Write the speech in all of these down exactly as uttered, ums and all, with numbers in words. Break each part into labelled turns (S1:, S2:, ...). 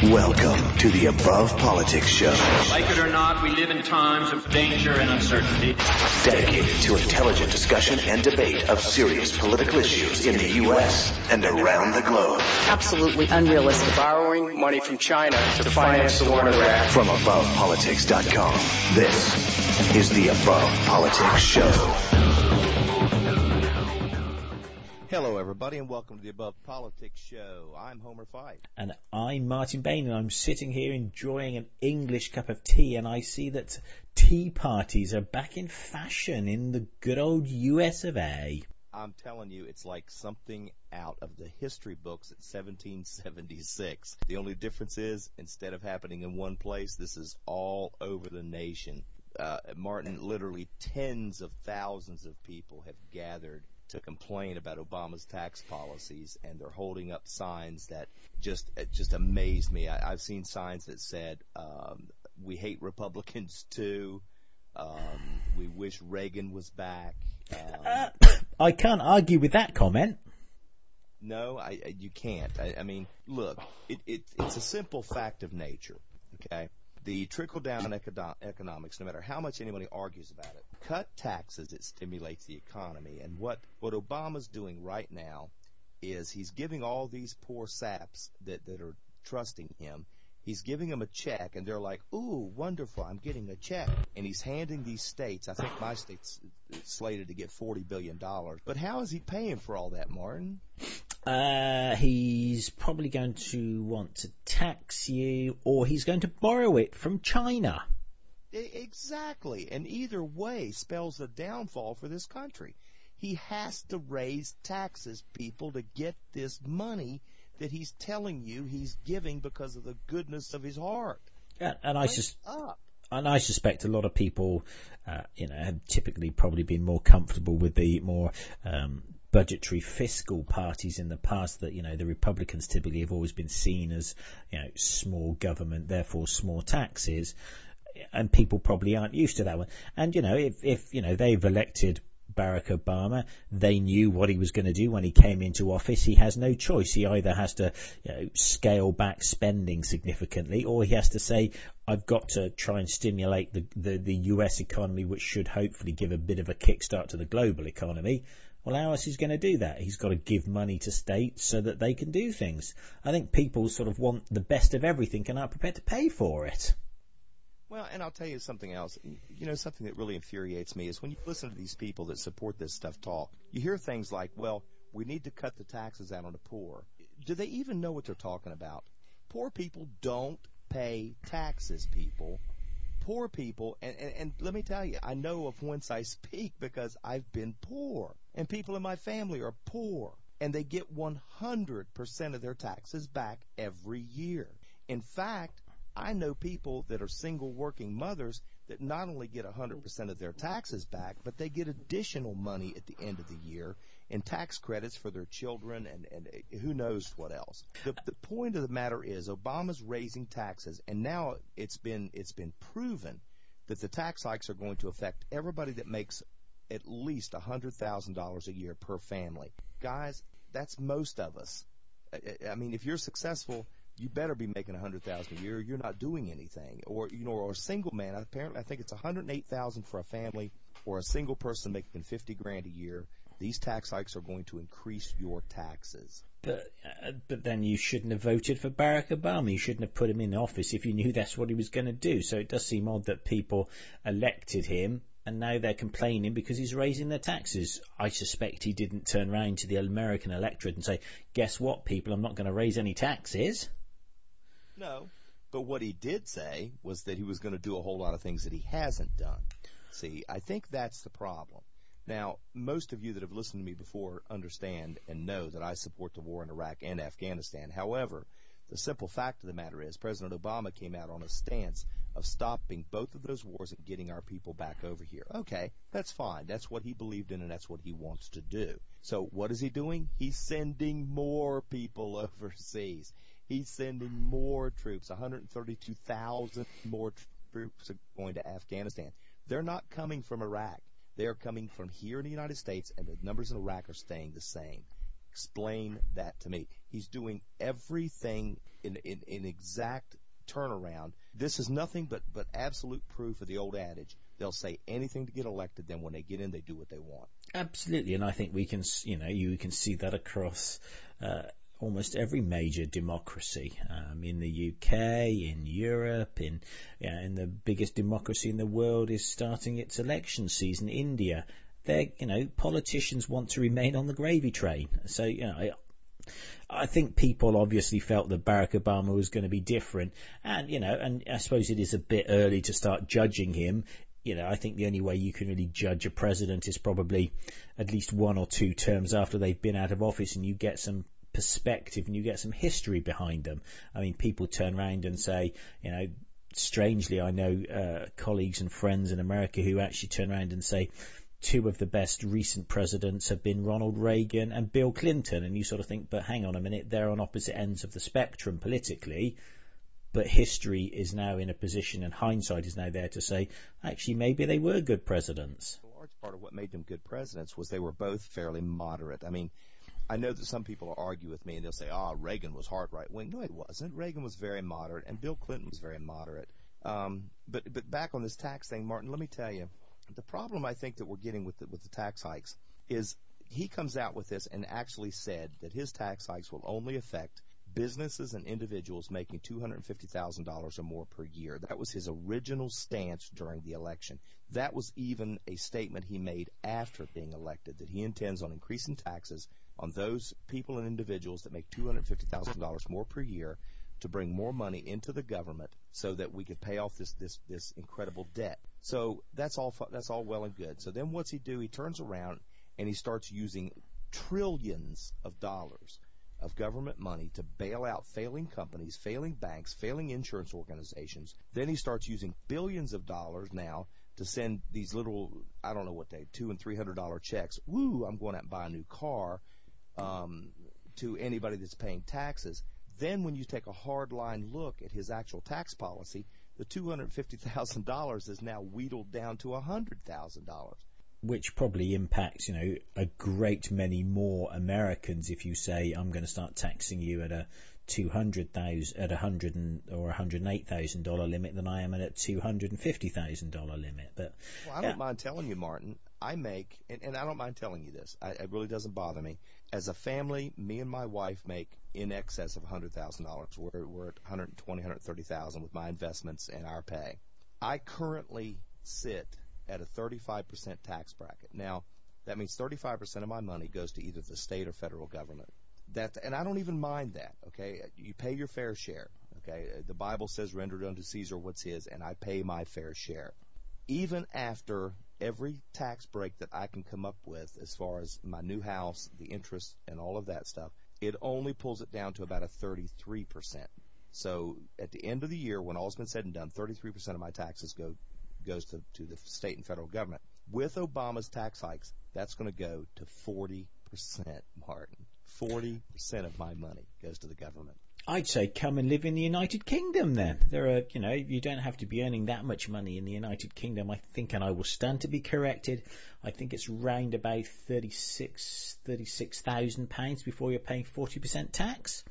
S1: Welcome to the Above Politics Show.
S2: Like it or not, we live in times of danger and uncertainty.
S1: Dedicated to intelligent discussion and debate of serious political issues in the U S and around the globe.
S3: Absolutely unrealistic.
S4: Borrowing money from China to finance the war in Iraq.
S1: From above politics dot com, this is the Above Politics Show.
S5: Hello, everybody, and welcome to the Above Politics Show. I'm Homer Fife.
S6: And I'm Martin Bain, and I'm sitting here enjoying an English cup of tea, and I see that tea parties are back in fashion in the good old U S of A.
S5: I'm telling you, it's like something out of the history books at seventeen seventy-six. The only difference is, instead of happening in one place, this is all over the nation. Uh, Martin, literally tens of thousands of people have gathered to complain about Obama's tax policies, and they're holding up signs that just just amazed me. I, I've seen signs that said, um, we hate Republicans too, um, we wish Reagan was back. Um,
S6: uh, I can't argue with that comment.
S5: No, I, I, you can't. I, I mean, look, it, it, it's a simple fact of nature, okay? The trickle-down econo- economics, no matter how much anybody argues about it, cut taxes, it stimulates the economy. And what, what Obama's doing right now is he's giving all these poor saps that, that are trusting him, he's giving them a check, and they're like, ooh, wonderful, I'm getting a check. And he's handing these states, I think my state's slated to get forty billion dollars. But how is he paying for all that, Martin?
S6: Uh, he's probably going to want to tax you, or he's going to borrow it from China.
S5: Exactly. And either way spells a downfall for this country. He has to raise taxes, people, to get this money that he's telling you he's giving because of the goodness of his heart.
S6: Yeah, and I just
S5: up.
S6: And I suspect a lot of people, uh, you know, have typically probably been more comfortable with the more um, budgetary fiscal parties in the past. That, you know, the Republicans typically have always been seen as, you know, small government, therefore small taxes, and people probably aren't used to that one. And, you know, if, if you know, they've elected Barack Obama, they knew what he was going to do when he came into office. He has no choice. He either has to, you know, scale back spending significantly, or he has to say, I've got to try and stimulate the, the, the U S economy, which should hopefully give a bit of a kickstart to the global economy. Well, how else is he going to do that? He's got to give money to states so that they can do things. I think people sort of want the best of everything and are prepared to pay for it.
S5: Well, and I'll tell you something else. You know, something that really infuriates me is when you listen to these people that support this stuff talk, you hear things like, well, we need to cut the taxes out on the poor. Do they even know what they're talking about? Poor people don't pay taxes, people. Poor people, and, and, and let me tell you, I know of whence I speak because I've been poor, and people in my family are poor, and they get one hundred percent of their taxes back every year. In fact, I know people that are single working mothers that not only get one hundred percent of their taxes back, but they get additional money at the end of the year in tax credits for their children and, and who knows what else. The, the point of the matter is Obama's raising taxes, and now it's been it's been proven that the tax hikes are going to affect everybody that makes at least one hundred thousand dollars a year per family. Guys, that's most of us. I, I mean, if you're successful, you better be making one hundred thousand dollars a year. You're not doing anything. Or, you know, or a single man. Apparently, I think it's one hundred eight thousand dollars for a family, or a single person making fifty grand a year. These tax hikes are going to increase your taxes.
S6: But uh, but then you shouldn't have voted for Barack Obama. You shouldn't have put him in office if you knew that's what he was going to do. So it does seem odd that people elected him, and now they're complaining because he's raising their taxes. I suspect he didn't turn around to the American electorate and say, guess what, people, I'm not going to raise any taxes.
S5: No, but what he did say was that he was going to do a whole lot of things that he hasn't done. See, I think that's the problem. Now, most of you that have listened to me before understand and know that I support the war in Iraq and Afghanistan. However, the simple fact of the matter is President Obama came out on a stance of stopping both of those wars and getting our people back over here. Okay, that's fine. That's what he believed in, and that's what he wants to do. So what is he doing? He's sending more people overseas. He's sending more troops, one hundred thirty-two thousand more troops are going to Afghanistan. They're not coming from Iraq. They are coming from here in the United States, and the numbers in Iraq are staying the same. Explain that to me. He's doing everything in, in, in exact turnaround. This is nothing but, but absolute proof of the old adage. They'll say anything to get elected. Then when they get in, they do what they want.
S6: Absolutely. And I think we can, you know, you can see that across uh, almost every major democracy, um, in the U K, in Europe, in, yeah, in the biggest democracy in the world is starting its election season, India. They're, you know, politicians want to remain on the gravy train. So, you know, I, I think people obviously felt that Barack Obama was going to be different. And, you know, and I suppose it is a bit early to start judging him. You know, I think the only way you can really judge a president is probably at least one or two terms after they've been out of office, and you get some perspective and you get some history behind them. I mean, people turn around and say, you know, strangely, I know uh, colleagues and friends in America who actually turn around and say two of the best recent presidents have been Ronald Reagan and Bill Clinton. And you sort of think, but hang on a minute, they're on opposite ends of the spectrum politically. But history is now in a position, and hindsight is now there to say, actually, maybe they were good presidents.
S5: A large part of what made them good presidents was they were both fairly moderate. I mean, I know that some people will argue with me and they'll say, ah, oh, Reagan was hard right-wing. No, he wasn't. Reagan was very moderate, and Bill Clinton was very moderate. Um, but but back on this tax thing, Martin, let me tell you, the problem I think that we're getting with the, with the tax hikes is he comes out with this and actually said that his tax hikes will only affect businesses and individuals making two hundred fifty thousand dollars or more per year. That was his original stance during the election. That was even a statement he made after being elected, that he intends on increasing taxes on those people and individuals that make two hundred fifty thousand dollars more per year to bring more money into the government so that we could pay off this this this incredible debt. So that's all that's all well and good. So then what's he do? He turns around and he starts using trillions of dollars of government money to bail out failing companies, failing banks, failing insurance organizations. Then he starts using billions of dollars now to send these little, I don't know what they, two and three hundred dollar checks. Woo, I'm going out and buy a new car, um, to anybody that's paying taxes. Then when you take a hard line look at his actual tax policy, the two hundred fifty thousand dollars is now wheedled down to one hundred thousand dollars.
S6: Which probably impacts, you know, a great many more Americans if you say, I'm going to start taxing you at a two hundred thousand, at a hundred and, or one hundred eight thousand dollars limit than I am at a two hundred fifty thousand dollars limit. But
S5: well, I yeah. don't mind telling you, Martin, I make, and, and I don't mind telling you this, I, it really doesn't bother me. As a family, me and my wife make in excess of one hundred thousand dollars. We're, we're at one hundred twenty thousand dollars, one hundred thirty thousand dollars with my investments and our pay. I currently sit at a thirty-five percent tax bracket. Now, that means thirty-five percent of my money goes to either the state or federal government. That, and I don't even mind that, okay? You pay your fair share, okay? The Bible says, render unto Caesar what's his, and I pay my fair share. Even after every tax break that I can come up with as far as my new house, the interest, and all of that stuff, it only pulls it down to about a thirty-three percent. So at the end of the year, when all's been said and done, thirty-three percent of my taxes go goes to, to the state and federal government. With Obama's tax hikes, that's going to go to forty percent, Martin. forty percent of my money goes to the government.
S6: I'd say come and live in the United Kingdom then. There are, you know, you don't have to be earning that much money in the United Kingdom, I think, and I will stand to be corrected. I think it's round about thirty-six thousand pounds before you're paying forty percent tax.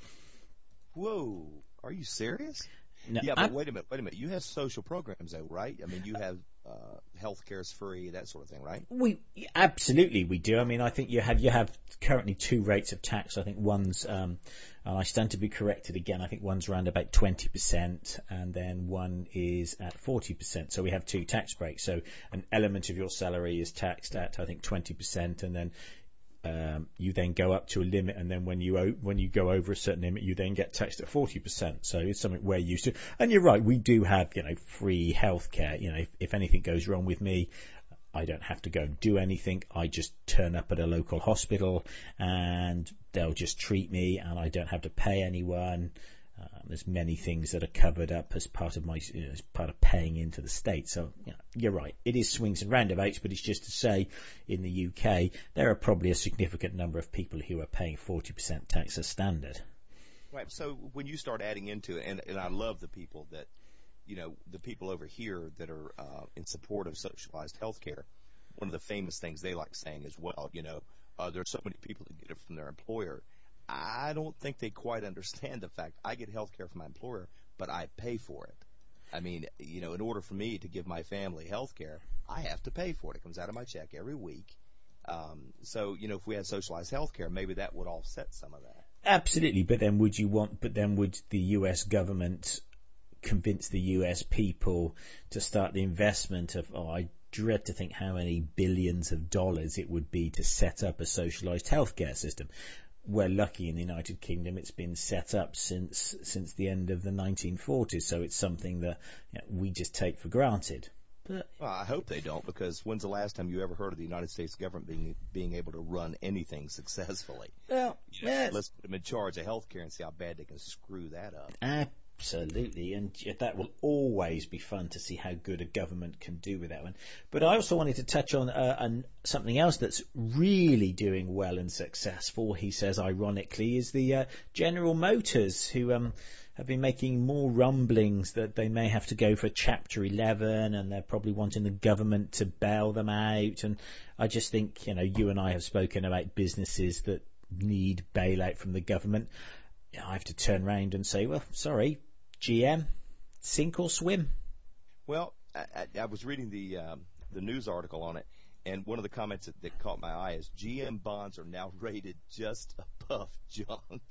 S5: Whoa, are you serious?
S6: No,
S5: yeah, but
S6: I'm,
S5: wait a minute, wait a minute. You have social programs, though, right? I mean, you have uh, health care's free, that sort of thing, right?
S6: We absolutely we do. I mean, I think you have you have currently two rates of tax. I think one's, um, and I stand to be corrected again. I think one's around about twenty percent, and then one is at forty percent. So we have two tax breaks. So an element of your salary is taxed at, I think, twenty percent, and then Um, you then go up to a limit, and then when you when you go over a certain limit, you then get taxed at forty percent. So it's something we're used to. And you're right, we do have, you know, free healthcare. You know, if, if anything goes wrong with me, I don't have to go and do anything. I just turn up at a local hospital, and they'll just treat me, and I don't have to pay anyone. Um, there's many things that are covered up as part of my, you know, as part of paying into the state. So, you know, you're right. It is swings and roundabouts, but it's just to say in the U K, there are probably a significant number of people who are paying forty percent tax as standard.
S5: Right. So when you start adding into it, and, and I love the people that, you know, the people over here that are uh, in support of socialized health care, one of the famous things they like saying as well, you know, uh, there's so many people that get it from their employer. I don't think they quite understand the fact I get health care from my employer, but I pay for it. I mean, you know, in order for me to give my family health care, I have to pay for it. It comes out of my check every week. Um, so, you know, if we had socialized health care, maybe that would offset some of that.
S6: Absolutely. But then would you want, but then would the U S government convince the U S people to start the investment of, oh, I dread to think how many billions of dollars it would be to set up a socialized healthcare system. We're lucky in the United Kingdom; it's been set up since since the end of the nineteen forties, so it's something that, you know, we just take for granted. But,
S5: well, I hope they don't, because when's the last time you ever heard of the United States government being being able to run anything successfully?
S6: Well,
S5: you know,
S6: yeah.
S5: Let's put them in charge of healthcare and see how bad they can screw that up.
S6: Absolutely, and that will always be fun to see how good a government can do with that one. But I also wanted to touch on uh, on something else that's really doing well and successful, he says ironically, is the uh, General Motors, who um, have been making more rumblings that they may have to go for Chapter eleven, and they're probably wanting the government to bail them out. And I just think, you know, you and I have spoken about businesses that need bailout from the government. I have to turn around and say, well, sorry, G M, sink or swim.
S5: Well, I, I, I was reading the um, the news article on it, and one of the comments that, that caught my eye is G M bonds are now rated just above junk.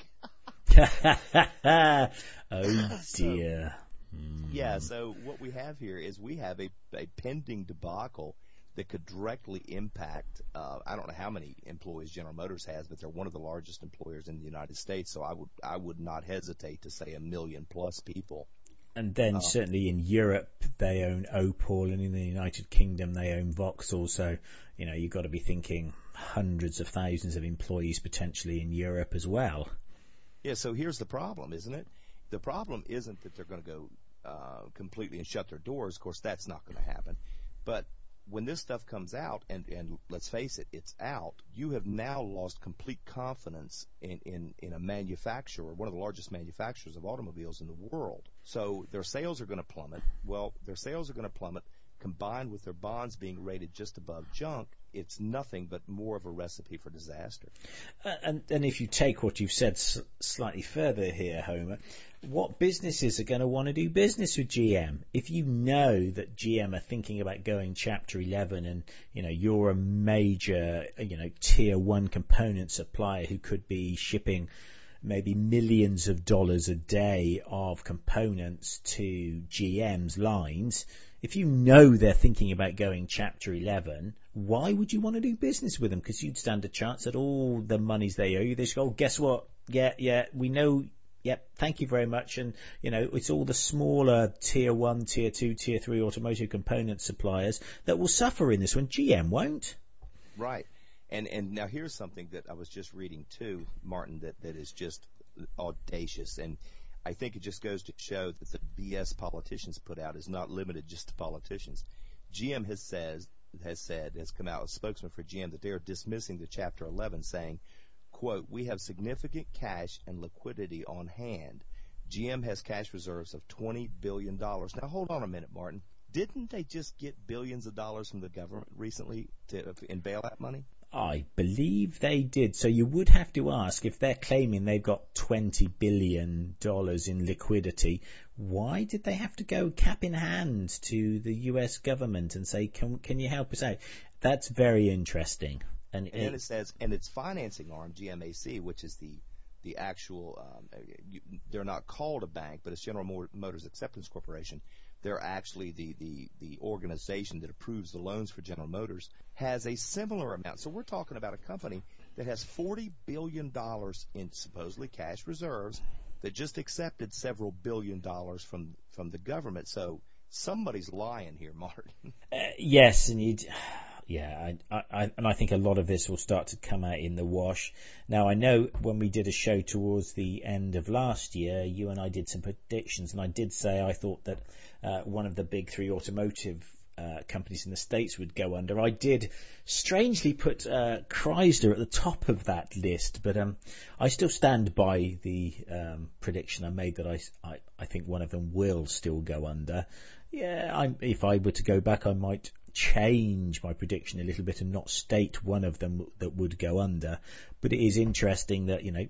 S6: Oh, dear.
S5: So, yeah, so what we have here is we have a, a pending debacle that could directly impact, uh, I don't know how many employees General Motors has, but they're one of the largest employers in the United States, so I would I would not hesitate to say a million plus people.
S6: And then uh, certainly in Europe, they own Opel, and in the United Kingdom, they own Vauxhall, so, you know, you've got to be thinking hundreds of thousands of employees potentially in Europe as well.
S5: Yeah, so here's the problem, isn't it? The problem isn't that they're going to go uh, completely and shut their doors. Of course, that's not going to happen. But when this stuff comes out, and, and let's face it, it's out, you have now lost complete confidence in, in, in a manufacturer, one of the largest manufacturers of automobiles in the world. So their sales are going to plummet. Well, their sales are going to plummet combined with their bonds being rated just above junk. It's nothing but more of a recipe for disaster.
S6: Uh, and, and if you take what you've said s- slightly further here, Homer, what businesses are going to want to do business with G M? If you know that G M are thinking about going Chapter eleven, and, you know, you're a major, you know, tier one component supplier who could be shipping maybe millions of dollars a day of components to G M's lines, if you know they're thinking about going Chapter eleven, why would you want to do business with them? Because you'd stand a chance that all the monies they owe you, they just go, oh, guess what? Yeah, yeah, we know. Yep, thank you very much. And, you know, it's all the smaller tier one, tier two, tier three automotive component suppliers that will suffer in this one. G M won't.
S5: Right. And and now here's something that I was just reading too, Martin, that, that is just audacious. And I think it just goes to show that the B S politicians put out is not limited just to politicians. G M has says has said, has come out, a spokesman for G M, that they are dismissing the Chapter eleven, saying, quote, we have significant cash and liquidity on hand. G M has cash reserves of twenty billion dollars. Now, hold on a minute, Martin. Didn't they just get billions of dollars from the government recently to, in bailout money?
S6: I believe they did. So you would have to ask, if they're claiming they've got twenty billion dollars in liquidity, why did they have to go cap in hand to the U S government and say, can, can you help us out? That's very interesting. And,
S5: and then it says, and its financing arm, G M A C, which is the the actual, um, you, they're not called a bank, but it's General Motors Acceptance Corporation. They're actually the, the, the organization that approves the loans for General Motors, has a similar amount. So we're talking about a company that has forty billion dollars in supposedly cash reserves that just accepted several billion dollars from, from the government. So somebody's lying here, Martin.
S6: Uh, yes, and you'd... Yeah, I, I, and I think a lot of this will start to come out in the wash. Now, I know when we did a show towards the end of last year, you and I did some predictions, and I did say I thought that uh, one of the big three automotive uh, companies in the States would go under. I did strangely put uh, Chrysler at the top of that list, but um, I still stand by the um, prediction I made that I, I, I think one of them will still go under. Yeah, I, if I were to go back, I might change my prediction a little bit and not state one of them that would go under. But it is interesting that, you know,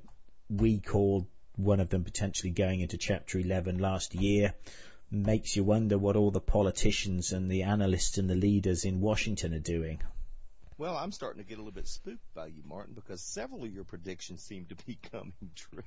S6: week or one of them potentially going into Chapter eleven last year makes you wonder what all the politicians and the analysts and the leaders in Washington are doing.
S5: Well, I'm starting to get a little bit spooked by you, Martin, because several of your predictions seem to be coming true.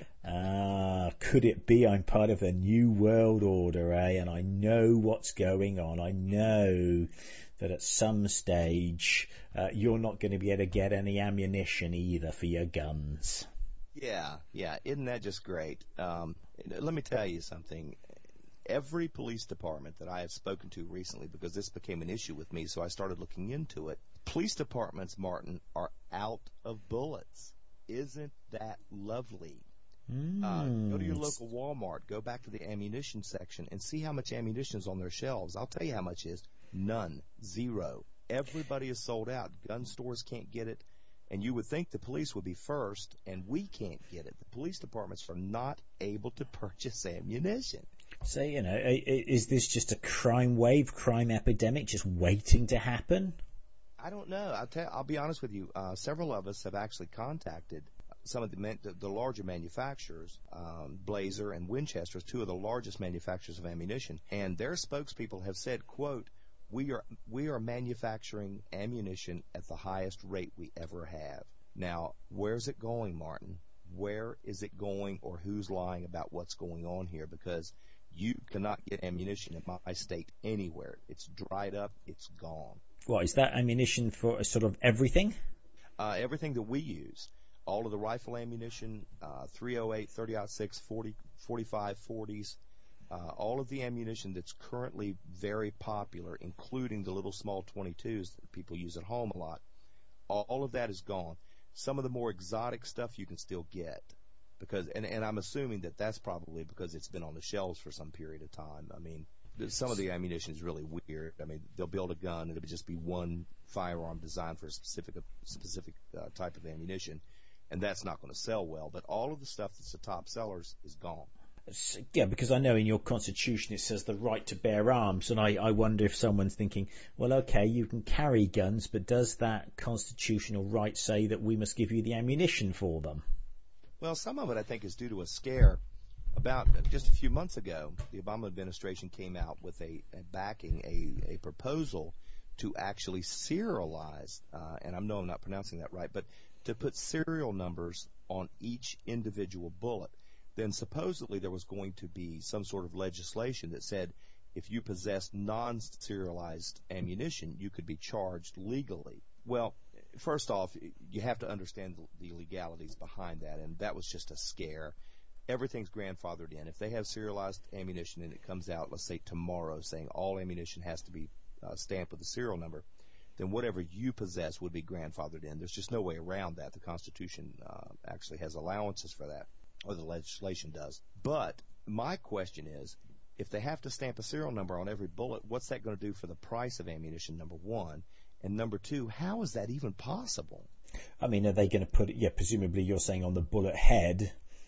S6: Ah, could it be I'm part of a new world order, eh? And I know what's going on. I know that at some stage uh, you're not going to be able to get any ammunition either for your guns.
S5: Yeah, yeah. Isn't that just great? Um, let me tell you something. Every police department that I have spoken to recently, because this became an issue with me, so I started looking into it. Police departments, Martin, are out of bullets. Isn't that lovely?
S6: Mm.
S5: Uh, go to your local Walmart, go back to the ammunition section, and see how much ammunition is on their shelves. I'll tell you how much is. None. Zero. Everybody is sold out. Gun stores can't get it. And you would think the police would be first, and we can't get it. The police departments are not able to purchase ammunition.
S6: So, you know, is this just a crime wave, crime epidemic just waiting to happen?
S5: I don't know. I'll, tell, I'll be honest with you. Uh, several of us have actually contacted some of the, man, the, the larger manufacturers, um, Blazer and Winchester, two of the largest manufacturers of ammunition, and their spokespeople have said, quote, we are we are manufacturing ammunition at the highest rate we ever have. Now, where's it going, Martin? Where is it going, or who's lying about what's going on here? Because you cannot get ammunition in my state anywhere. It's dried up. It's gone.
S6: What, is that ammunition for sort of everything?
S5: Uh, everything that we use. All of the rifle ammunition, uh, three oh eight, thirty aught six, forty, forty-five, forties, uh, all of the ammunition that's currently very popular, including the little small twenty-twos that people use at home a lot, all of that is gone. Some of the more exotic stuff you can still get. Because, and, and I'm assuming that that's probably because it's been on the shelves for some period of time. I mean, some of the ammunition is really weird. I mean, they'll build a gun and it'll just be one firearm designed for a specific specific uh, type of ammunition, and that's not going to sell well. But all of the stuff that's the top sellers is gone.
S6: Yeah, because I know in your constitution it says the right to bear arms, and I, I wonder if someone's thinking, well, okay, you can carry guns, but does that constitutional right say that we must give you the ammunition for them?
S5: Well, some of it, I think, is due to a scare. About just a few months ago, the Obama administration came out with a, a backing, a, a proposal to actually serialize, uh, and I know I'm not pronouncing that right, but to put serial numbers on each individual bullet. Then supposedly there was going to be some sort of legislation that said if you possessed non-serialized ammunition, you could be charged legally. Well, first off, you have to understand the legalities behind that, and that was just a scare. Everything's grandfathered in. If they have serialized ammunition and it comes out, let's say tomorrow, saying all ammunition has to be uh, stamped with a serial number, then whatever you possess would be grandfathered in. There's just no way around that. The Constitution uh, actually has allowances for that, or the legislation does. But my question is, if they have to stamp a serial number on every bullet, what's that going to do for the price of ammunition, number one? And number two, how is that even possible?
S6: I mean, are they going to put it, yeah, presumably you're saying on the bullet head.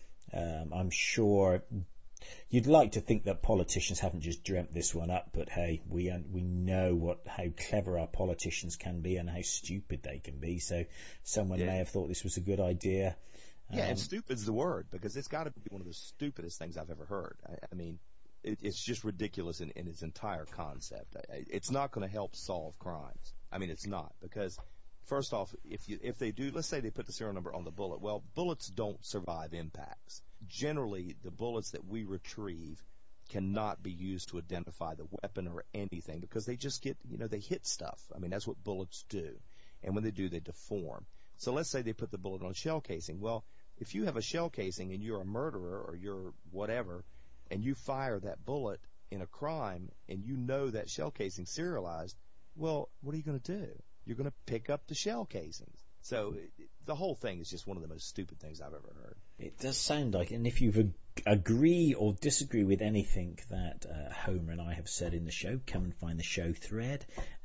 S6: Um, I'm sure you'd like to think that politicians haven't just dreamt this one up, but hey, we we know what how clever our politicians can be and how stupid they can be. So someone yeah. may have thought this was a good idea.
S5: Yeah,
S6: um,
S5: and stupid's the word, because it's got to be one of the stupidest things I've ever heard. I, I mean, it, it's just ridiculous in, in its entire concept. I, it's not going to help solve crimes. I mean, it's not, because first off, if you if they do, let's say they put the serial number on the bullet. Well, bullets don't survive impacts. Generally, the bullets that we retrieve cannot be used to identify the weapon or anything, because they just get, you know, they hit stuff. I mean, that's what bullets do. And when they do, they deform. So let's say they put the bullet on shell casing. Well, if you have a shell casing and you're a murderer or you're whatever, and you fire that bullet in a crime and you know that shell casing serialized, well, what are you going to do? You're going to pick up the shell casings. So it, the whole thing is just one of the most stupid things I've ever heard.
S6: It does sound like, and if you ag- agree or disagree with anything that uh, Homer and I have said in the show, come and find the show thread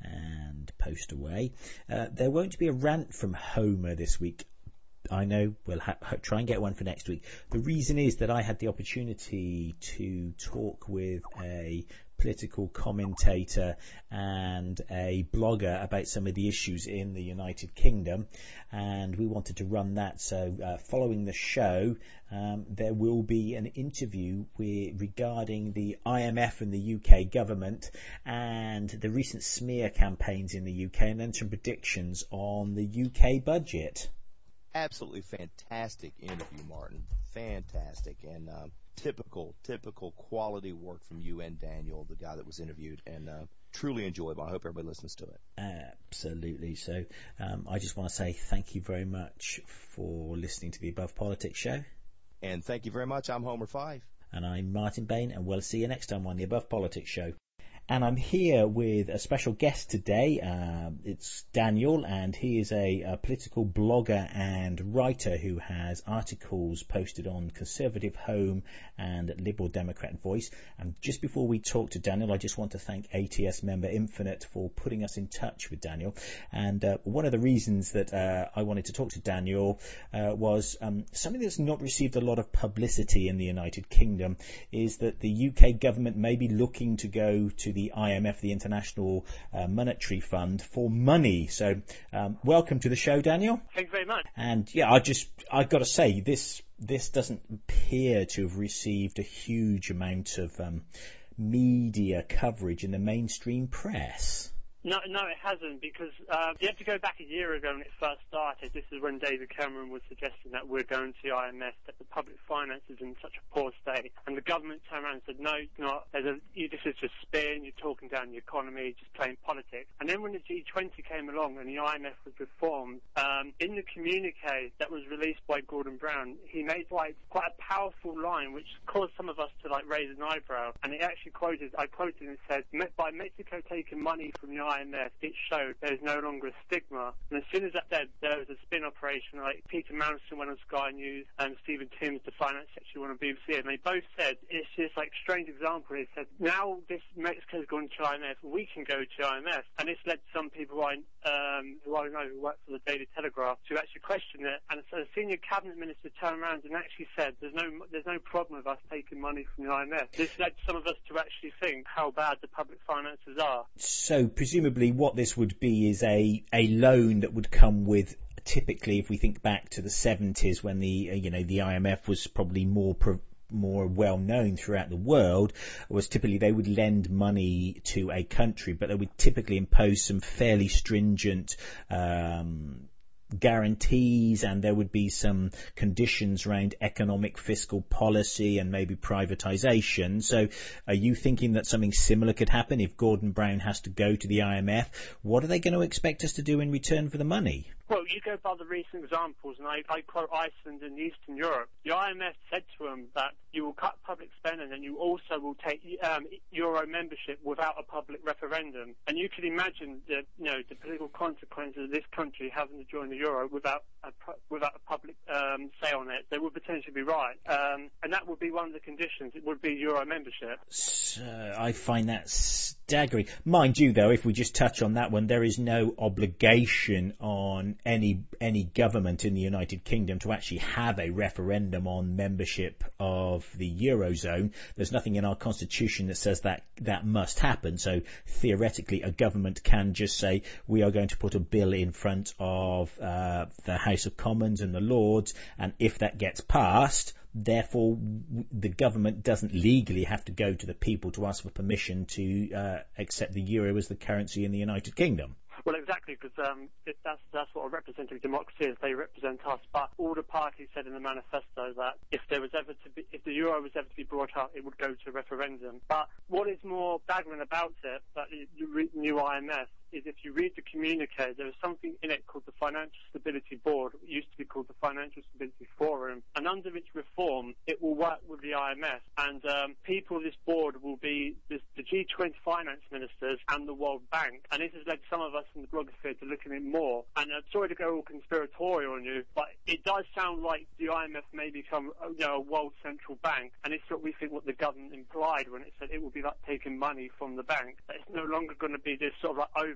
S6: and post away. Uh, there won't be a rant from Homer this week. I know we'll ha- try and get one for next week. The reason is that I had the opportunity to talk with a political commentator and a blogger about some of the issues in the United Kingdom, and we wanted to run that. So uh, following the show, um, there will be an interview with, regarding the I M F and the U K government and the recent smear campaigns in the U K, and then some predictions on the U K budget.
S5: Absolutely fantastic interview, Martin. Fantastic. And um, typical, typical quality work from you and Daniel, the guy that was interviewed, and uh, truly enjoyable. I hope everybody listens to it.
S6: Absolutely. So um, I just want to say thank you very much for listening to the Above Politics show.
S5: And thank you very much. I'm Homer Five.
S6: And I'm Martin Bain, and we'll see you next time on the Above Politics show. And I'm here with a special guest today. Uh, it's Daniel, and he is a, a political blogger and writer who has articles posted on Conservative Home and Liberal Democrat Voice. And just before we talk to Daniel, I just want to thank A T S member Infinite for putting us in touch with Daniel. And uh, one of the reasons that uh, I wanted to talk to Daniel uh, was um, something that's not received a lot of publicity in the United Kingdom is that the U K government may be looking to go to the I M F, the International uh, Monetary Fund, for money. So um, welcome to the show, Daniel.
S7: Thank you very much.
S6: And yeah, I just, I've got to say, this this doesn't appear to have received a huge amount of um, media coverage in the mainstream press.
S7: No, no, it hasn't, because uh, you have to go back a year ago when it first started. This is when David Cameron was suggesting that we're going to the I M F, that the public finance is in such a poor state. And the government turned around and said, no, it's not. There's a, you, this is just spin. You're talking down the economy, just playing politics. And then when the G twenty came along and the I M F was reformed, um, in the communique that was released by Gordon Brown, he made like quite a powerful line which caused some of us to like raise an eyebrow. And it actually quoted, I quoted and said, by Mexico taking money from the I M F, it showed there is no longer a stigma. And as soon as that did, there was a spin operation. Like Peter Mandelson went on Sky News, and Stephen Timms, the finance secretary, went on B B C, and they both said it's just like strange example. They said now this Mexico's gone to I M F, we can go to I M F, and this led some people I um, who I know who work for the Daily Telegraph to actually question it. And so a senior cabinet minister turned around and actually said there's no there's no problem with us taking money from the I M F. This led some of us to actually think how bad the public finances are.
S6: So presumably what this would be is a, a loan that would come with, typically if we think back to the seventies when the uh, you know the I M F was probably more pro- more well known throughout the world, was typically they would lend money to a country, but they would typically impose some fairly stringent um guarantees, and there would be some conditions around economic fiscal policy and maybe privatization. So are you thinking that something similar could happen if Gordon Brown has to go to the I M F? What are they going to expect us to do in return for the money?
S7: Well, you go by the recent examples, and I, I quote Iceland and Eastern Europe. The I M F said to them that you will cut public spending and you also will take um, Euro membership without a public referendum. And you can imagine the, you know, the political consequences of this country having to join the Euro without a, without a public um, say on it. They would potentially be right. Um, and that would be one of the conditions. It would be Euro membership.
S6: So I find that staggering. Mind you, though, if we just touch on that one, there is no obligation on any any government in the United Kingdom to actually have a referendum on membership of the Eurozone. There's nothing in our constitution that says that that must happen. So theoretically, a government can just say, we are going to put a bill in front of uh, the House of Commons and the Lords, and if that gets passed, therefore the government doesn't legally have to go to the people to ask for permission to uh, accept the euro as the currency in the United Kingdom.
S7: Well, exactly, because um, it, that's that's what a representative democracy is. They represent us. But all the parties said in the manifesto that if there was ever to be, if the euro was ever to be brought up, it would go to a referendum. But what is more staggering about it, that the new I M F, is if you read the communique, there is something in it called the Financial Stability Board. It used to be called the Financial Stability Forum. And under its reform, it will work with the I M F. And um, people of this board will be this, the G twenty finance ministers and the World Bank. And this has led some of us in the blogosphere to look at it more. And I'm sorry to go all conspiratorial on you, but it does sound like the I M F may become, you know, a world central bank. And it's what we think what the government implied when it said it will be like taking money from the bank. That it's no longer going to be this sort of like over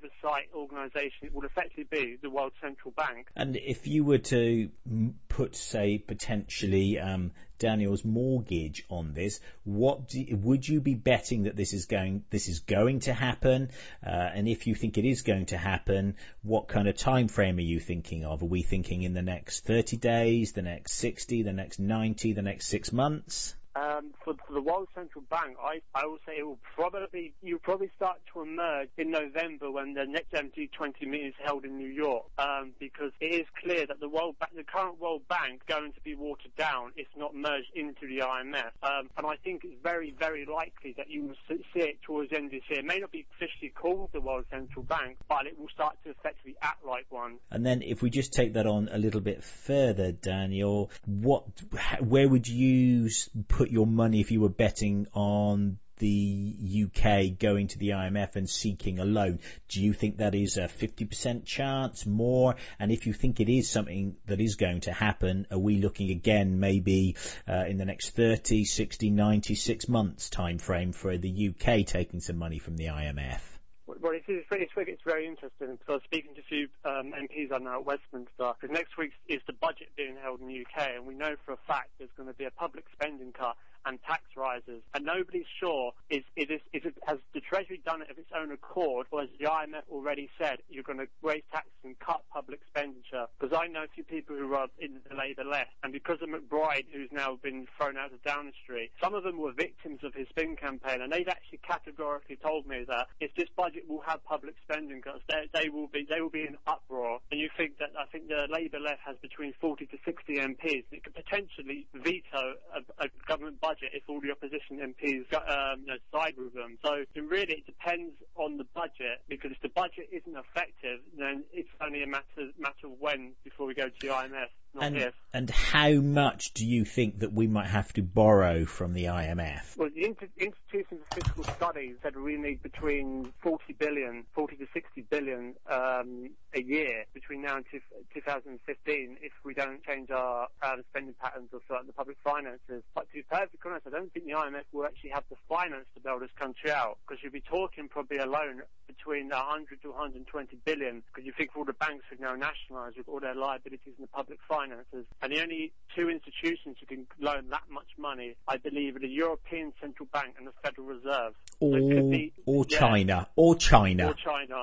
S7: oversight organisation, it would effectively be the World Central Bank.
S6: And if you were to put, say, potentially um, Daniel's mortgage on this, what do, would you be betting that this is going this is going to happen? Uh, and if you think it is going to happen, what kind of time frame are you thinking of? Are we thinking in the next thirty days, the next sixty, the next ninety, the next six months?
S7: Um, for, for the World Central Bank, I, I will say it will probably, you'll probably start to emerge in November when the next M G twenty meeting is held in New York, um, because it is clear that the World Bank, the current World Bank is going to be watered down, if not merged into the I M F. Um, and I think it's very, very likely that you will see it towards the end of this year. It may not be officially called the World Central Bank, but it will start to effectively act like one.
S6: And then if we just take that on a little bit further, Daniel, what, where would you put your money if you were betting on the U K going to the I M F and seeking a loan? Do you think that is a fifty percent chance, more? And if you think it is something that is going to happen, are we looking again maybe uh, in the next thirty, sixty, ninety, six months time frame for the U K taking some money from the I M F?
S7: Well, it's, it's, it's very interesting because I was speaking to a few um, M Ps I know at Westminster, because next week is the budget being held in the U K, and we know for a fact there's going to be a public spending cut and tax rises, and nobody's sure is, is, is, is it, has the Treasury done it of its own accord, or has the I M F already said you're going to raise taxes and cut public expenditure? Because I know a few people who are in the Labour left, and because of McBride, who's now been thrown out of Downing Street, some of them were victims of his spin campaign, and they've actually categorically told me that if this budget will have public spending cuts, they, they will be they will be in uproar. And you think that I think the Labour left has between forty to sixty M Ps. It could potentially veto a, a government budget if all the opposition M Ps um, you know, side with them. So it really it depends on the budget, because if the budget isn't effective, then it's only a matter matter of when before we go to the I M F. Not
S6: and,
S7: if.
S6: and how much do you think that we might have to borrow from the I M F?
S7: Well, the Inter- Institution for Fiscal Studies said we need between forty billion, forty to sixty billion um, a year between now and two thousand fifteen if we don't change our uh, spending patterns or sort of the public finances. But to be perfectly honest, I don't think the I M F will actually have the finance to bail this country out, because you'll be talking probably alone between one hundred to one hundred twenty billion, because you think all the banks are now nationalised with all their liabilities in the public finances. And the only two institutions who can loan that much money, I believe, are the European Central Bank and the Federal Reserve.
S6: Or,
S7: so it could be,
S6: or
S7: yeah,
S6: China. Or China.
S7: Or China.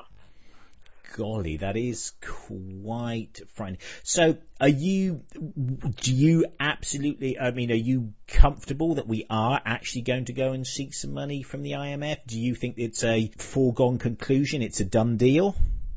S6: Golly, that is quite frightening. So are you, do you absolutely, I mean, are you comfortable that we are actually going to go and seek some money from the I M F? Do you think it's a foregone conclusion? It's a done deal?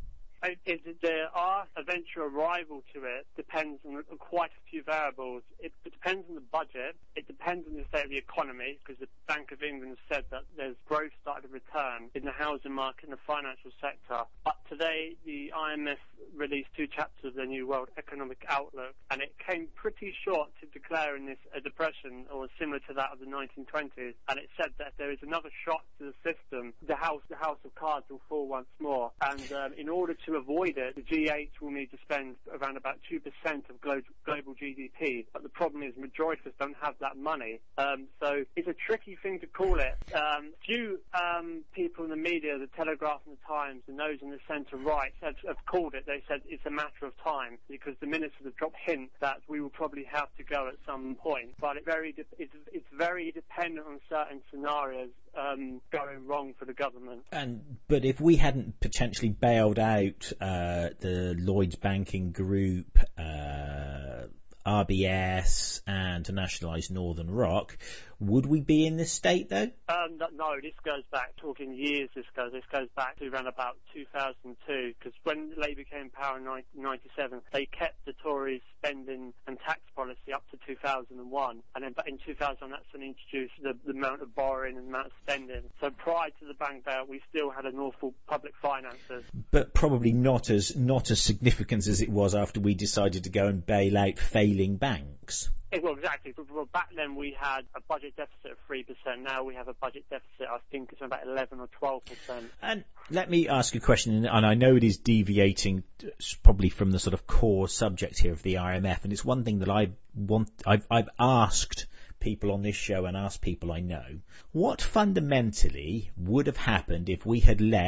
S7: Is it there are eventual arrival to it depends on quite a few variables. It, it depends on the budget. It depends on the state of the economy, because the Bank of England said that there's growth starting to return in the housing market and the financial sector. But today, the I M F released two chapters of their new World Economic Outlook, and it came pretty short to declaring this a depression or similar to that of the nineteen twenties. And it said that if there is another shock to the system, the house, the house of cards will fall once more. And um, in order to avoid it, the G eight will need to spend around about two percent of glo- global G D P. But the problem is, majority of us don't have that money. Um, so it's a tricky thing to call it. Um, few um, people in the media, the Telegraph and the Times, and those in the centre-right have, have called it. They said it's a matter of time, because the ministers have dropped hints that we will probably have to go at some point. But it very de- it's, it's very dependent on certain scenarios um, going wrong for the government.
S6: And but if we hadn't potentially bailed out uh, the Lloyds Banking Group, uh, R B S, and to nationalise Northern Rock, would we be in this state though?
S7: Um, no, this goes back, talking years this goes, this goes back to around about two thousand two, because when Labour came in power in nineteen ninety-seven, they kept the Tories' spending and tax policy up to two thousand one, and then in two thousand that's when they introduced the, the amount of borrowing and amount of spending. So prior to the bank bailout, we still had an awful public finances.
S6: But probably not as not as significant as it was after we decided to go and bail out failing banks.
S7: Well, exactly. Well, back then we had a budget deficit of three percent. Now we have a budget deficit, I think it's about eleven or twelve percent.
S6: And let me ask a question, and I know it is deviating probably from the sort of core subject here of the I M F, and it's one thing that I want, I've, I've asked people on this show and asked people I know, what fundamentally would have happened if we had let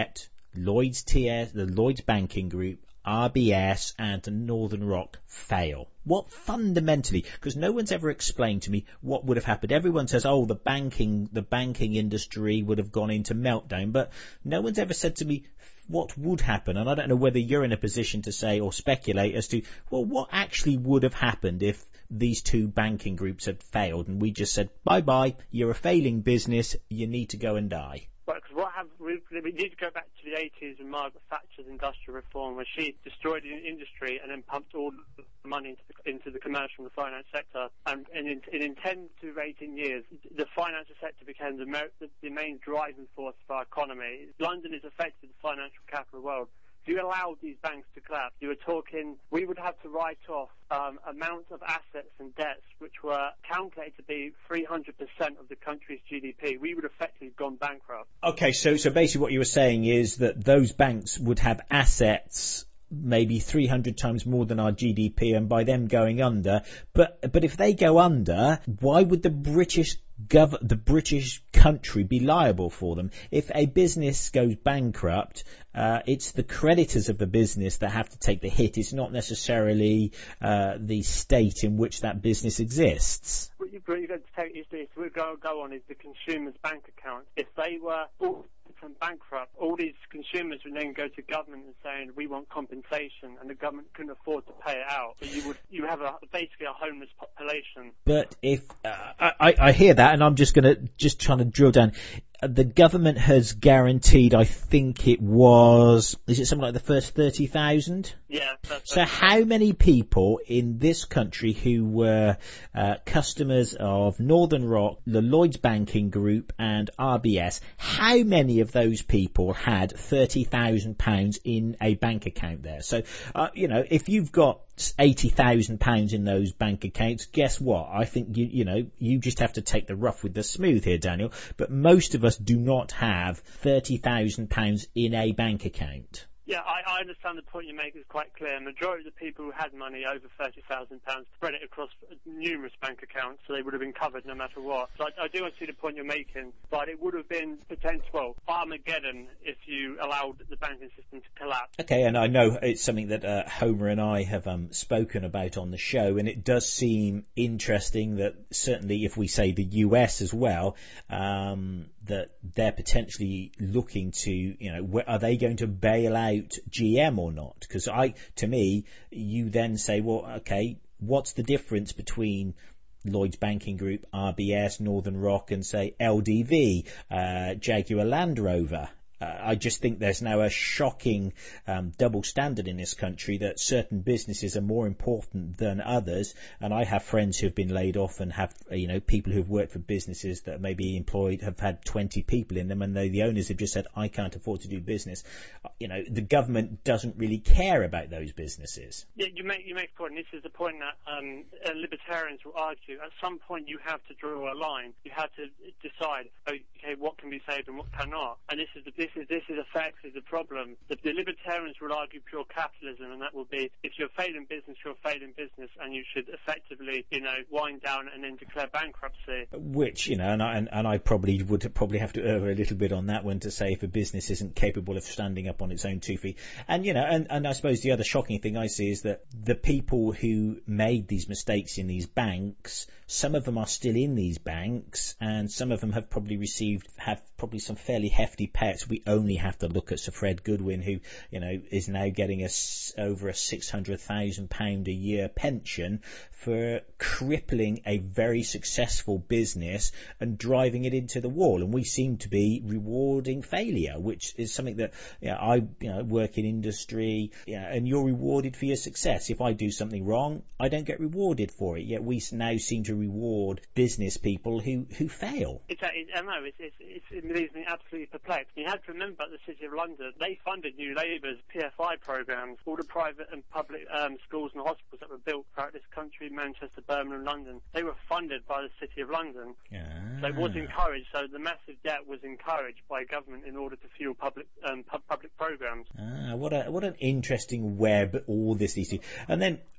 S6: Lloyd's T S, the Lloyd's Banking Group, R B S and Northern Rock fail? What fundamentally, because no one's ever explained to me what would have happened. Everyone says, oh, the banking, the banking industry would have gone into meltdown, but no one's ever said to me what would happen. And I don't know whether you're in a position to say or speculate as to, well, what actually would have happened if these two banking groups had failed and we just said, bye bye, you're a failing business, you need to go and die.
S7: Right, because what have we, we need to go back to the eighties and Margaret Thatcher's industrial reform, where she destroyed the industry and then pumped all the money into the, into the commercial and the finance sector. And, and in, in ten to eighteen years, the financial sector became the, the, the main driving force for our economy. London is effectively the financial capital of the world. If you allowed these banks to collapse, you were talking, we would have to write off um, amounts of assets and debts which were calculated to be three hundred percent of the country's G D P. We would effectively have gone bankrupt.
S6: Okay, so, so basically what you were saying is that those banks would have assets maybe three hundred times more than our G D P, and by them going under, but but if they go under, why would the British gov- the British country be liable for them? If a business goes bankrupt, uh, it's the creditors of the business that have to take the hit. It's not necessarily uh, the state in which that business exists.
S7: What you're going to take is this, we're going to go on is the consumer's bank account. If they were all from bankrupt, all these consumers would then go to government and saying we want compensation, and the government couldn't afford to pay it out. So you would you have a basically a homeless population.
S6: But if uh, I, I hear that, and I'm just going to just trying to drill down. The government has guaranteed, I think it was, is it something like the first thirty thousand?
S7: Yeah. That's
S6: so how many people in this country who were uh, customers of Northern Rock, the Lloyd's Banking Group and R B S, how many of those people had thirty thousand pounds in a bank account there? So, uh, you know, if you've got eighty thousand pounds in those bank accounts, guess what? I think, you you know, you just have to take the rough with the smooth here, Daniel. But most of us do not have thirty thousand pounds in a bank account.
S7: Yeah, I, I understand the point you make is quite clear. The majority of the people who had money over thirty thousand pounds spread it across numerous bank accounts, so they would have been covered no matter what. So I, I do see the point you're making, but it would have been potential, well, Armageddon if you allowed the banking system to collapse.
S6: Okay, and I know it's something that uh, Homer and I have um, spoken about on the show, and it does seem interesting that certainly if we say the U S as well, um, that they're potentially looking to, you know, are they going to bail out G M or not? Because I, to me, you then say, well, okay, what's the difference between Lloyd's Banking Group, R B S, Northern Rock, and say L D V, uh, Jaguar Land Rover? Uh, I just think there's now a shocking um, double standard in this country that certain businesses are more important than others. And I have friends who have been laid off and have, you know, people who have worked for businesses that maybe employed have had twenty people in them, and they, the owners have just said, I can't afford to do business. You know, the government doesn't really care about those businesses.
S7: Yeah, you make you make a point, and this is the point that um, libertarians will argue. At some point, you have to draw a line. You have to decide, okay, what can be saved and what cannot. And this is the This is this is effectively the problem. The, the libertarians will argue pure capitalism, and that will be if you're failing business, you're failing business, and you should effectively, you know, wind down and then declare bankruptcy.
S6: Which, you know, and I, and, and I probably would probably have to err a little bit on that one to say if a business isn't capable of standing up on its own two feet. And, you know, and, and I suppose the other shocking thing I see is that the people who made these mistakes in these banks, some of them are still in these banks, and some of them have probably received, have probably some fairly hefty payouts. We only have to look at Sir Fred Goodwin, who, you know, is now getting a, over a six hundred thousand pounds a year pension for crippling a very successful business and driving it into the wall. And we seem to be rewarding failure, which is something that, you know, I you know, work in industry, you know, and you're rewarded for your success. If I do something wrong, I don't get rewarded for it. Yet we now seem to reward business people who, who fail.
S7: It's, it, I know, it's, it's, it's, it leaves me absolutely perplexed. You have to remember the City of London, they funded New Labour's P F I programmes, all the private and public um, schools and hospitals that were built throughout this country, Manchester, Birmingham, London, they were funded by the City of London.
S6: Ah.
S7: So it was encouraged, so the massive debt was encouraged by government in order to fuel public um, pu- public programmes.
S6: Ah, what a what an interesting web all this leads to. And then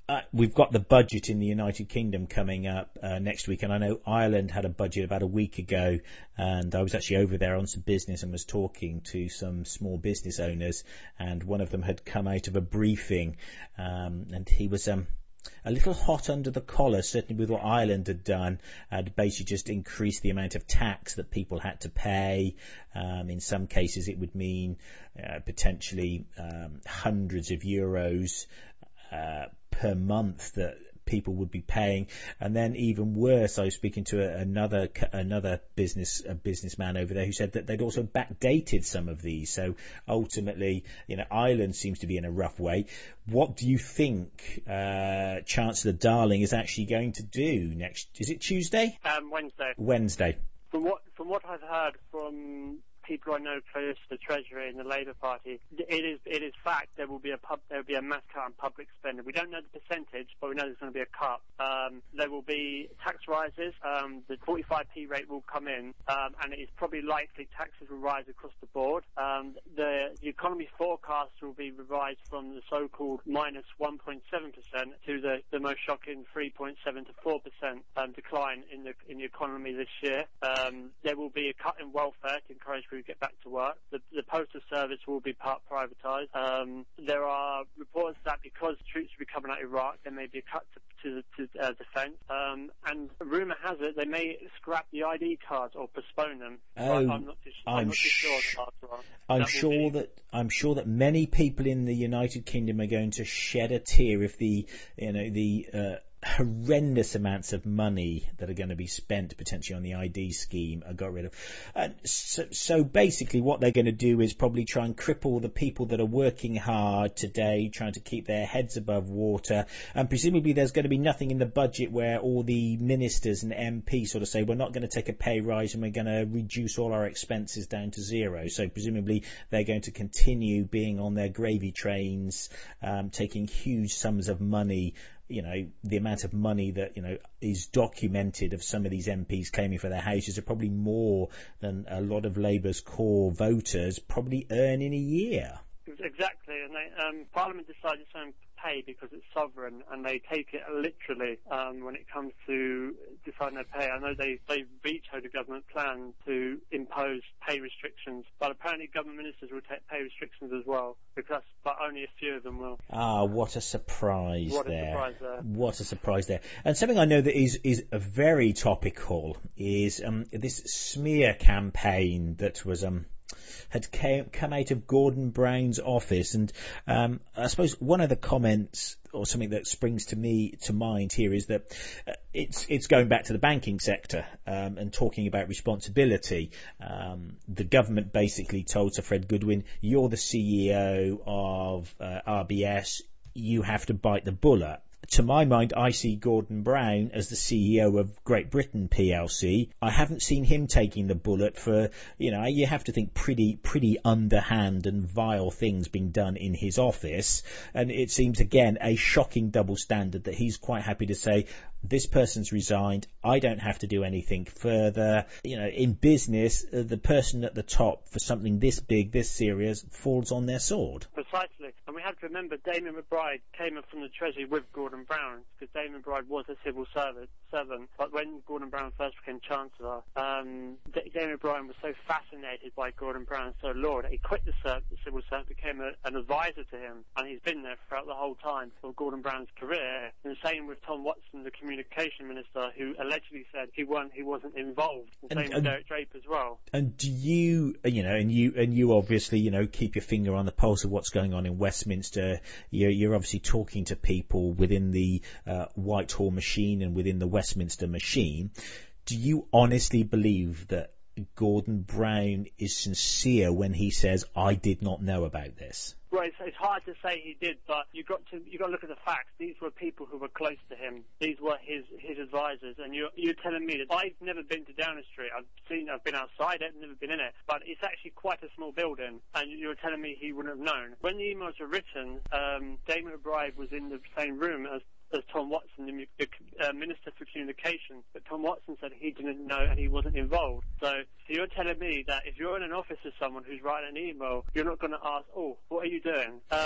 S6: uh, we've got the budget in the United Kingdom coming up uh, next week, and I know Ireland had a budget about a week ago, and I was actually over there on some business and was talking to some small business owners, and one of them had come out of a briefing, um, and he was um, a little hot under the collar, certainly with what Ireland had done, had basically just increased the amount of tax that people had to pay. Um, in some cases, it would mean uh, potentially um, hundreds of euros uh, per month that people would be paying. And then even worse, I was speaking to a, another another business a businessman over there who said that they'd also backdated some of these. So ultimately, you know, Ireland seems to be in a rough way. What do you think uh, Chancellor Darling is actually going to do next? Is it Tuesday?
S7: Um, Wednesday.
S6: Wednesday.
S7: From what from what I've heard from people I know close to the Treasury and the Labour Party, it is it is fact there will be a pub, there will be a mass cut on public spending. We don't know the percentage, but we know there's going to be a cut. Um, there will be tax rises. Um, the forty-five p rate will come in, um, and it is probably likely taxes will rise across the board. Um, the, the economy forecast will be revised from the so-called minus one point seven percent to the, the most shocking three point seven to four percent um, decline in the in the economy this year. Um, there will be a cut in welfare to encourage people to get back to work. The, the postal service will be part privatised. Um, there are reports that because troops will be coming out of Iraq, there may be a cut to, to, to uh, defence. Um, and rumour has it they may scrap the I D cards or postpone them.
S6: Oh,
S7: I'm not too, I'm
S6: I'm
S7: not too
S6: sh-
S7: sure on the last one.
S6: I'm
S7: That
S6: sure
S7: be...
S6: that I'm sure that many people in the United Kingdom are going to shed a tear if the you know the uh, horrendous amounts of money that are going to be spent potentially on the I D scheme are got rid of. And so, so basically what they're going to do is probably try and cripple the people that are working hard today, trying to keep their heads above water. And presumably there's going to be nothing in the budget where all the ministers and M Ps sort of say, we're not going to take a pay rise and we're going to reduce all our expenses down to zero. So presumably they're going to continue being on their gravy trains, um, taking huge sums of money. You know, the amount of money that, you know, is documented of some of these M Ps claiming for their houses are probably more than a lot of Labour's core voters probably earn in a year.
S7: Exactly, and they, um, Parliament decides its own pay because it's sovereign, and they take it literally um, when it comes to deciding their pay. I know they, they vetoed a government plan to impose pay restrictions, but apparently government ministers will take pay restrictions as well, because but only a few of them will.
S6: Ah, what a surprise
S7: what
S6: there.
S7: A surprise there.
S6: What a surprise there. And something I know that is, is very topical is um, this smear campaign that was... um. had came, come out of Gordon Brown's office, and um, I suppose one of the comments or something that springs to me to mind here is that uh, it's it's going back to the banking sector um, and talking about responsibility. Um, the government basically told Sir Fred Goodwin, "You're the C E O of uh, R B S. You have to bite the bullet." To my mind, I see Gordon Brown as the C E O of Great Britain P L C. I haven't seen him taking the bullet for, you know, you have to think pretty, pretty underhand and vile things being done in his office. And it seems, again, a shocking double standard that he's quite happy to say, this person's resigned, I don't have to do anything further. You know, in business, uh, the person at the top for something this big, this serious, falls on their sword.
S7: Precisely. And we have to remember Damien McBride came up from the Treasury with Gordon Brown, because Damien McBride was a civil servant. servant. But when Gordon Brown first became Chancellor, um, D- Damien McBride was so fascinated by Gordon Brown, so Lord, he quit the, ser- the civil servant, became a, an advisor to him, and he's been there throughout the whole time for Gordon Brown's career. And the same with Tom Watson, the communication minister, who allegedly said he weren't, he wasn't involved. And, and same with Derek Drape as well.
S6: And do you, you know, and you, and you obviously, you know, keep your finger on the pulse of what's going on in Westminster. You're, you're obviously talking to people within the uh, Whitehall machine and within the Westminster machine. Do you honestly believe that Gordon Brown is sincere when he says, "I did not know about this"?
S7: Well, it's, it's hard to say he did, but you got to you got to look at the facts. These were people who were close to him. These were his his advisors, and you're you're telling me that I've never been to Downing Street. I've seen, I've been outside it, never been in it, but it's actually quite a small building, and you're telling me he wouldn't have known. When the emails were written, um, Damien McBride was in the same room as. as Tom Watson, the, the uh, Minister for Communications, but Tom Watson said he didn't know and he wasn't involved. So, so you're telling me that if you're in an office with someone who's writing an email, you're not going to ask, oh, what are you doing? Um,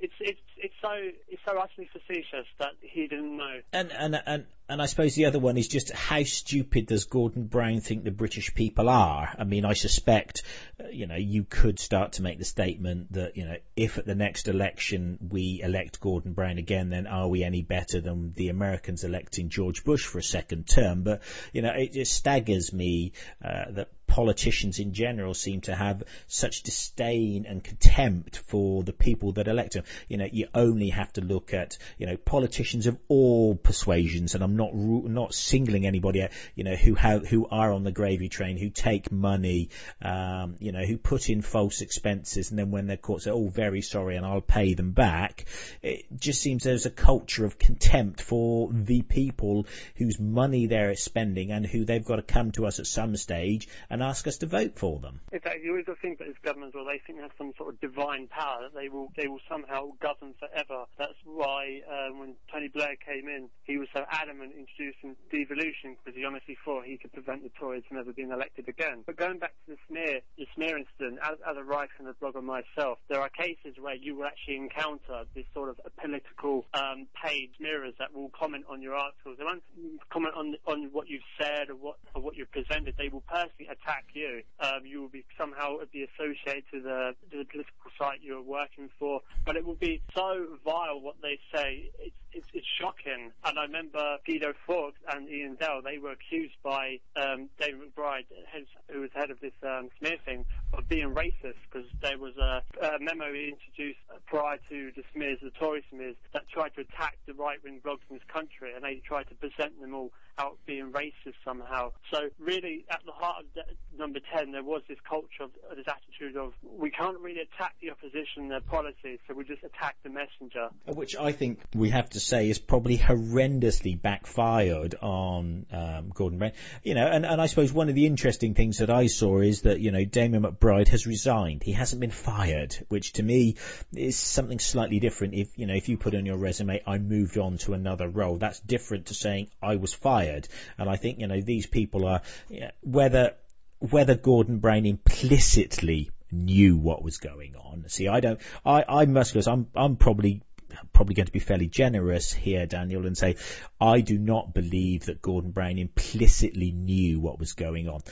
S7: it's it's it's so it's so utterly facetious that he didn't know.
S6: And and and and I suppose the other one is just how stupid does Gordon Brown think the British people are? I mean, I suspect, uh, you know, you could start to make the statement that, you know, if at the next election we elect Gordon Brown again, then are we any better than the Americans electing George Bush for a second term? But, you know, it just staggers me uh, that politicians in general seem to have such disdain and contempt for the people that elect them. You know, you only have to look at, you know, politicians of all persuasions, and I'm not not singling anybody out, you know, who have who are on the gravy train, who take money, um, you know, who put in false expenses, and then when they're caught say, oh, very sorry, and I'll pay them back. It just seems there's a culture of contempt for the people whose money they're spending and who they've got to come to us at some stage and ask us to vote for them.
S7: Exactly. You always think that as governments, well, they think they have some sort of divine power that they will they will somehow govern forever. That's why um, when Tony Blair came in, he was so adamant introducing devolution, because he honestly thought he could prevent the Tories from ever being elected again. But going back to the smear, the smear incident, as, as a writer and a blogger myself, there are cases where you will actually encounter this sort of a political um, paid smearers that will comment on your articles. They won't comment on on what you've said or what or what you've presented. They will personally attack you. Um, you will be somehow be associated to the, to the political site you're working for, but it will be so vile what they say. It's, it's, it's shocking. And I remember Guido Fawkes and Ian Dell, they were accused by um, David McBride, his, who was head of this um, smear thing, of being racist, because there was a, a memo he introduced prior to the smears, the Tory smears, that tried to attack the right-wing blogs in this country, and they tried to present them all out being racist somehow. So really, at the heart of the, number ten, there was this culture of this attitude of we can't really attack the opposition, their policies, so we just attack the messenger.
S6: Which I think we have to say is probably horrendously backfired on um, Gordon Brown. You know, and, and I suppose one of the interesting things that I saw is that, you know, Damien McBride has resigned. He hasn't been fired, which to me is something slightly different. If, you know, if you put on your resume, I moved on to another role, that's different to saying I was fired. And I think, you know, these people are, you know, whether whether Gordon Brown implicitly knew what was going on. See, I don't, I, I must, because I'm, I'm probably, probably going to be fairly generous here, Daniel, and say I do not believe that Gordon Brown implicitly knew what was going on.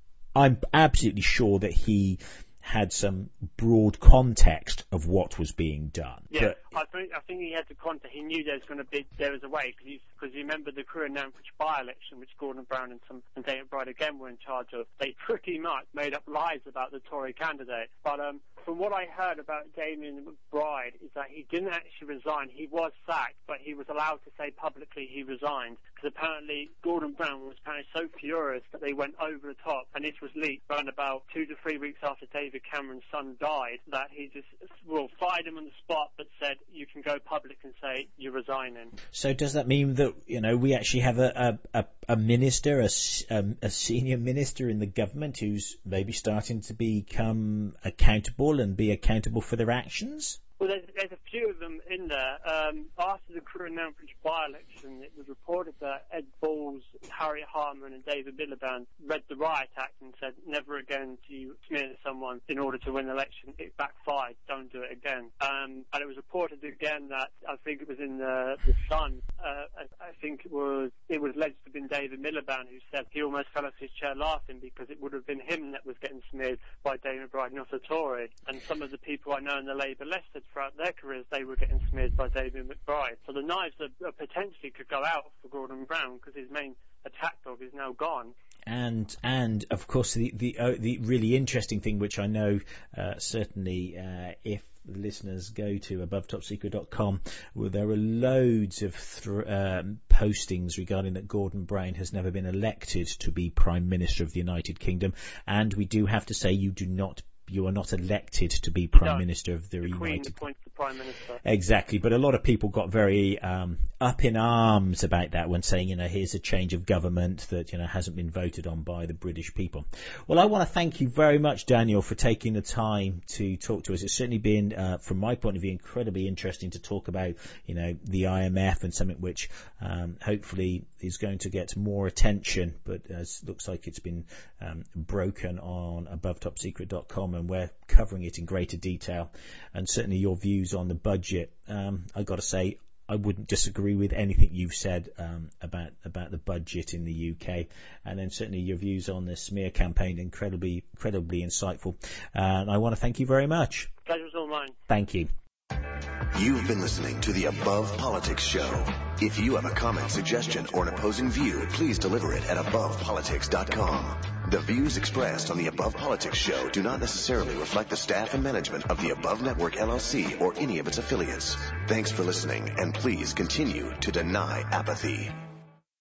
S6: I'm absolutely sure that he had some broad context of what was being done.
S7: Yeah, but I think I think he had the context. He knew there was going to be there was a way, because because you remember the Crewe and Nantwich by-election, which Gordon Brown and some and David Bride again were in charge of. They pretty much made up lies about the Tory candidate. But um, from what I heard about Damien McBride is that he didn't actually resign. He was sacked, but he was allowed to say publicly he resigned, because apparently Gordon Brown was apparently so furious that they went over the top, and this was leaked around about two to three weeks after David Cameron's son died, that he just, well, fired him on the spot, but said, you can go public and say you're resigning.
S6: So does that mean that, you know, we actually have a, a, a minister, a, um, a senior minister in the government who's maybe starting to become accountable and be accountable for their actions?
S7: Well, there's, there's a few of them in there. Um, after the Crewe and Nantwich by-election, it was reported that Ed Balls, Harriet Harman and David Miliband read the Riot Act and said, never again do you smear someone in order to win an election. It backfired. Don't do it again. Um, and it was reported again that, I think it was in the, the Sun, uh, I, I think it was it was alleged to have been David Miliband who said he almost fell off his chair laughing because it would have been him that was getting smeared by Damien McBride, not a Tory. And some of the people I know in the Labour left said throughout their careers they were getting smeared by David McBride. So the knives are, are potentially could go out for Gordon Brown because his main attack dog is now gone.
S6: And and of course the the uh, the really interesting thing, which I know uh, certainly uh, if the listeners go to above top secret dot com, well, there are loads of th- um, postings regarding that Gordon Brown has never been elected to be Prime Minister of the United Kingdom, and we do have to say you do not. You are not elected to be Prime no, Minister of the, the United
S7: Queen appoints the Prime Minister.
S6: Exactly, but a lot of people got very um, up in arms about that when saying, you know, here's a change of government that, you know, hasn't been voted on by the British people. Well, I want to thank you very much, Daniel, for taking the time to talk to us. It's certainly been, uh, from my point of view, incredibly interesting to talk about, you know, the I M F and something which um, hopefully is going to get more attention, but it looks like it's been um, broken on above top secret dot com, and we're covering it in greater detail. And certainly your views on the budget, um, I've got to say, I wouldn't disagree with anything you've said um, about about the budget in the U K, and then certainly your views on the smear campaign, incredibly, incredibly insightful. Uh, and I want to thank you very much.
S7: Pleasure's all mine.
S6: Thank you.
S1: You've been listening to the Above Politics Show. If you have a comment, suggestion, or an opposing view, please deliver it at above politics dot com. The views expressed on the Above Politics Show do not necessarily reflect the staff and management of the Above Network L L C or any of its affiliates. Thanks for listening, and please continue to deny apathy.